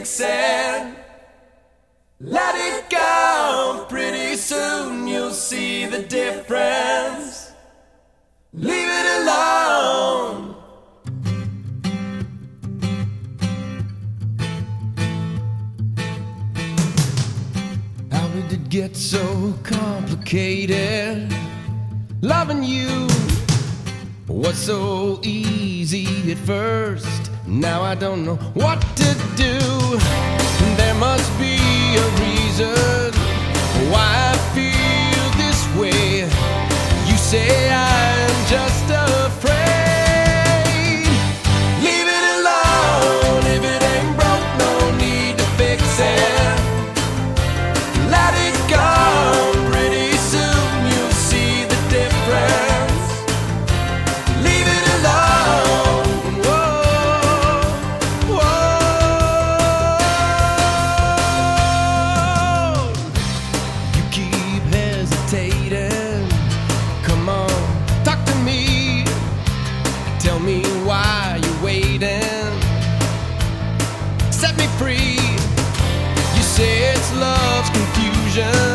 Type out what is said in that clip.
fix it. Let it go, pretty soon you'll see the difference. Leave it alone. How did it get so complicated? Loving you was so easy at first. Now I don't know what to do. There must be a reason why I feel this way. You say I'm just afraid. Leave it alone. If it ain't broke, no need to fix it. Let it go. Pretty soon you'll see the difference. Leave it alone. Whoa, whoa. You keep hesitating. Come on, talk to me. Tell me why you're waiting. Set me free. You say it's love's confusion.